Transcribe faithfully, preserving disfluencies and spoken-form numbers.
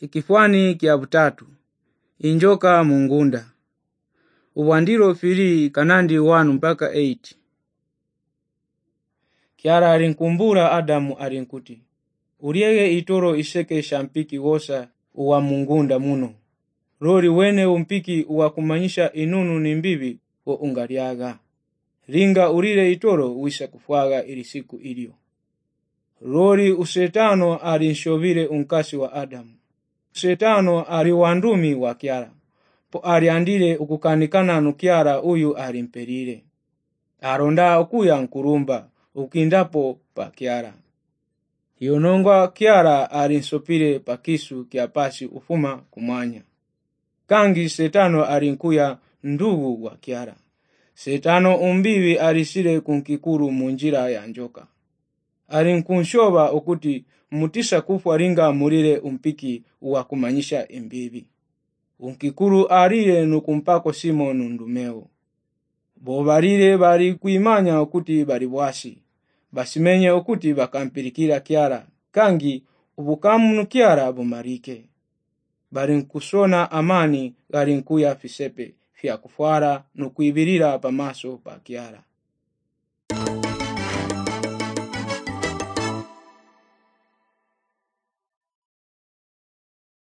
Ikifwani kya butatu, injoka mungunda. Uwandiro fili kanandi wanu mpaka eight. Kiara arinkumbura Adamu arinkuti, uriege itoro iseke shampiki wosa uwa mungunda muno. Rori wene umpiki uwa kumanyisha inunu ni mbibi wo ungariaga. Ringa urire itoro uisha kufwaga irisiku ilio. Rori usetano arinshobire unkasi wa Adamu. Usetano ariwandumi wa Kiara. Po ariandire ukukanikana nukiara uyu arimperire. Aronda ukuya nkurumba ukindapo pa Kiara. Yonongwa Kiara arinsopire pakisu kiapasi ufuma kumanya. Kangi setano arinkuya ndugu wa Kiara. Setano umbiwi arisire kunkikuru munjira ya njoka. Arinkunshoba ukuti mutisa kufwa ringa murire umpiki uwa kumanyisha imbibi. Unkikuru arire nukumpako Simonu ndumeo. Bobarire bari kuimanya ukuti bari bwasi. Basimenye ukuti bakampirikira Kiara. Kangi ubukamu Kiara bumarike. Barinkusona amani garinkuya fisepe fya kufwara nukuibirira pamaso pa Kiara.